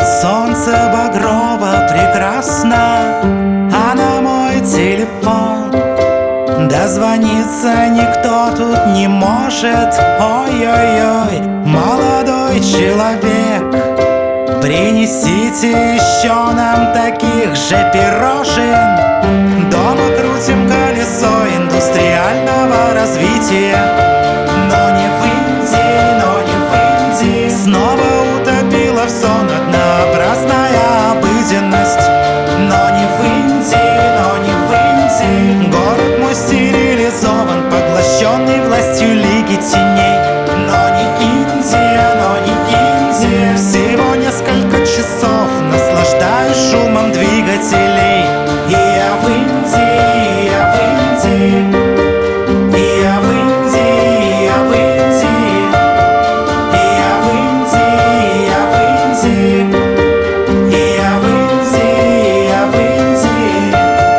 Тут солнце багрово прекрасно, а на мой телефон дозвониться никто тут не может. Ой-ой-ой, молодой человек, принесите еще нам таких же пирожен. Дома крутим колесо индустриального развития, но не в Индии, но не в Индии. Снова утопила в сон однообразная обыденность, но не в Индии, но не в Индии. Город мой стерилизован, поглощенный властью Лиги Теней, но не Индия, но не Индия. Всего несколько часов наслаждаюсь шумом двигателей. И я в Индии, я в Индии, и я в Индии, и я в Индии, и я в Индии, я в Индии, и я в Индии, я в Индии.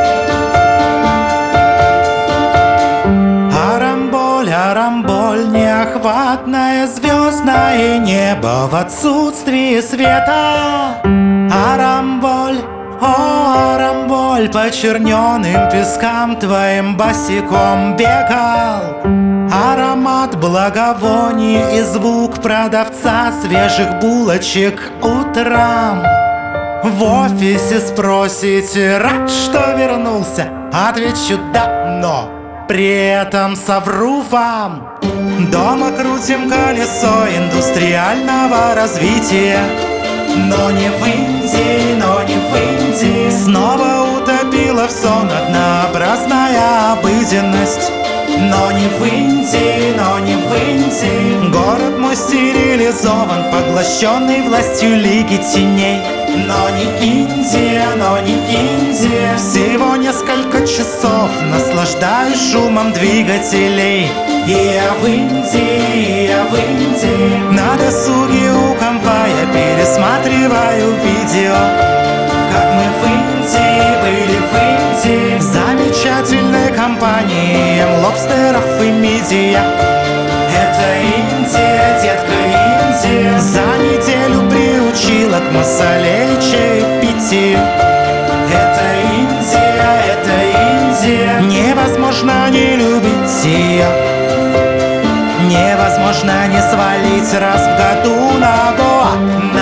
Арамболь, арамболь, неохватное звездное небо в отсутствии света. Арамболь, о, арамболь, по черненым пескам твоим босиком бегал. Аромат благовоний и звук продавца свежих булочек утром. В офисе спросите, рад, что вернулся? Отвечу да, но при этом совру вам. Дома крутим колесо индустриального развития, но не в Индии, но не в Индии. Снова утопила в сон однообразная обыденность, но не в Индии, но не в Индии. Город мой стерилизован, поглощенный властью Лиги Теней, но не Индия, но не Индия. Всего несколько часов наслаждаюсь шумом двигателей. И я в Индии, я в Индии. На досуге у компа я пересматриваю видео, как мы в Индии были в Индии. Замечательной компанией лобстеров и мидия. Это Индия, детка, Индия. За неделю приучила к масале и чаепитию. Это Индия, это Индия. Невозможно не любить ее, невозможно не свалить раз в году на Гоа.